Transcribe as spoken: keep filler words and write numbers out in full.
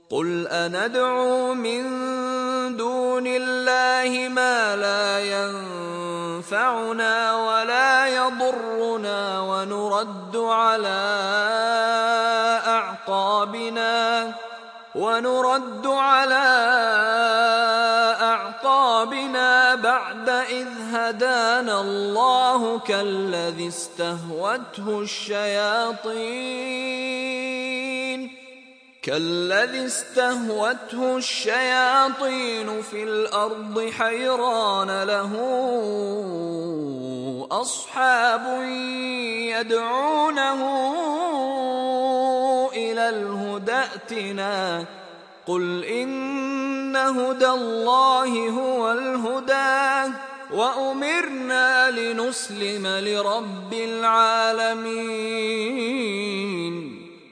قل أندعو من دون الله ما لا ينفعنا ولا يضرنا ونرد على أعقابنا ونرد على أعقابنا بعد إذ هدانا الله كالذي استهوته الشياطين كالذي استهوته الشياطين في الأرض حيران له أصحاب يدعونه إلى الهدى ائتنا قل إن هدى الله هو الهدى وأمرنا لنسلم لرب العالمين